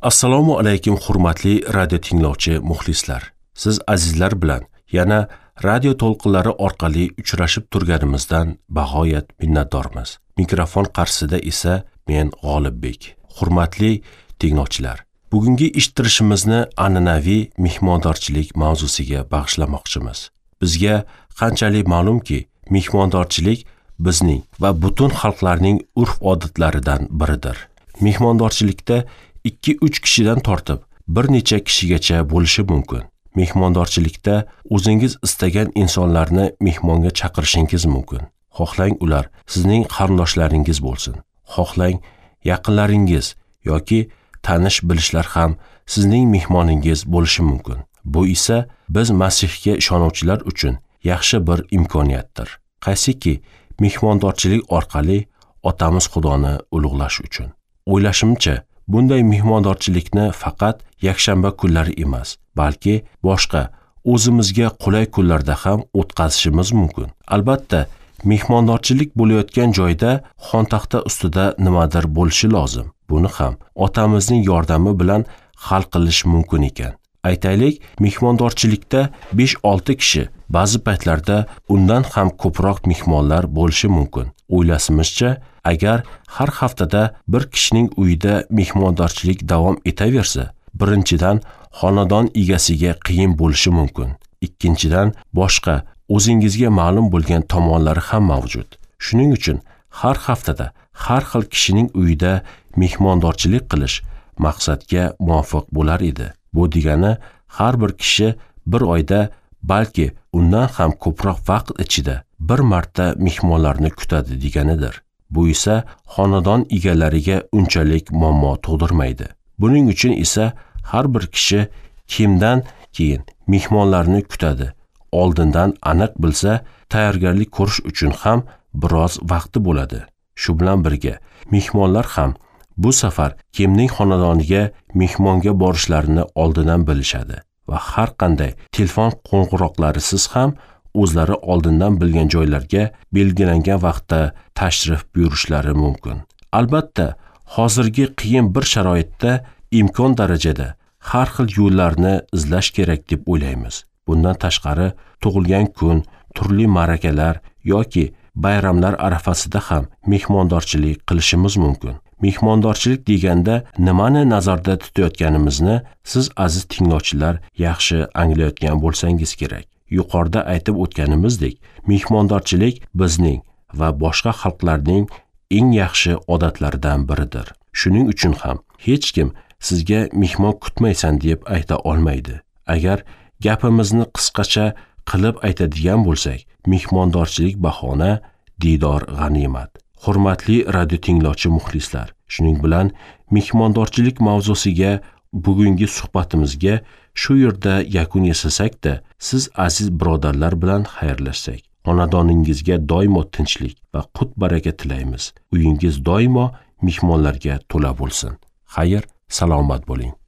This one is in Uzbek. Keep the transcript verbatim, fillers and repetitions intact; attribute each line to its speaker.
Speaker 1: Assalomu alaykum hurmatli radio tinglovchi muxlislar. Siz azizlar bilan yana radio to'lqinlari orqali uchrashib turganimizdan bag'oyat minnatdormiz. Mikrofon qarshisida esa men G'olibbek. Hurmatli tinglovchilar, bugungi eshittirishimizni an'anaviy mehmondorchilik mavzusiga bag'ishlamoqchimiz. Bizga qanchalik ma'lumki, mehmondorchilik bizning va butun xalqlarning urf-odatlaridan biridir. Mehmondorchilikda ikki uch kishidan tortib bir necha kishigacha bo'lishi mumkin. Mehmondorchilikda o'zingiz istagan insonlarni mehmonga chaqirishingiz mumkin. Xohlang ular sizning qarindoshlaringiz bo'lsin, xohlang yaqinlaringiz yoki tanish bilishlar ham sizning mehmoningiz bo'lishi mumkin. Bu esa biz Masihga ishonuvchilar uchun yaxshi bir imkoniyatdir. Qaysiki mehmondorchilik orqali Otamiz Xudoni ulug'lash uchun. O'ylashimcha, bunday mehmondorchilikni faqat yakshanba kunlari emas, balki boshqa o'zimizga qulay kunlarda ham o'tkazishimiz mumkin. Albatta, mehmondorchilik bo'layotgan joyda xontaxta ustida nimadir bo'lishi lozim. Buni ham Otamizning yordami bilan hal qilish mumkin ekan. Aytaylik, mehmondorchilikda besh olti kishi, ba'zi paytlarda undan ham ko'proq mehmonlar bo'lishi mumkin. O'ylasimizcha, agar har haftada bir kishining uyida mehmondorchilik davom etaversa, birinchidan xonadon egasiga qiyin bo'lishi mumkin. Ikkinchidan boshqa o'zingizga ma'lum bo'lgan tomonlari ham mavjud. Shuning uchun har haftada har xil kishining uyida mehmondorchilik qilish maqsadga muvofiq bo'lar edi. Bu degani har bir kishi bir oyda, balki undan ham ko'proq vaqt ichida bir marta mehmonlarni kutadi deganidir. Bu esa xonadon egalariga unchalik muammo tug'dirmaydi. Buning uchun esa har bir kishi kimdan keyin mehmonlarni kutadi, oldindan aniq bilsa, tayyorgarlik ko'rish uchun ham biroz vaqti bo'ladi. Shu bilan birga mehmonlar ham bu safar kimning xonadoniga mehmonga borishlarini oldindan bilishadi va har qanday telefon qo'ng'iroqlarisiz ham o'zlari oldindan bilgan joylarga belgilangan vaqtda tashrif buyurishlari mumkin. Albatta, hozirgi qiyin bir sharoitda imkon darajada har xil yo'llarni izlash kerak deb o'ylaymiz. Bundan tashqari, tug'ilgan kun, turli ma'rakalar yoki bayramlar arafasida ham mehmondorchilik qilishimiz mumkin. Mehmondorchilik deganda nimani nazarda tutayotganimizni siz aziz tinglovchilar yaxshi anglayotgan bo'lsangiz kerak. Yuqorida aytib o'tganimizdek, mehmondorchilik bizning va boshqa xalqlarning eng yaxshi odatlaridan biridir. Shuning uchun ham hech kim sizga mehmon kutmaysan deb ayta olmaydi. Agar gapimizni qisqacha qilib aytadigan bo'lsak, mehmondorchilik bahona, diydor g'animat. Hurmatli radio tinglovchi muxlislar, shuning bilan mehmondorchilik mavzusiga bugungi suhbatimizga shu yerda yakun yasasak-da, siz aziz birodarlar bilan xayrlashsak, xonadoningizga doimo tinchlik va qut baraka tilaymiz. Uyingiz doimo mehmonlarga to'la bo'lsin. Xayr, salomat bo'ling.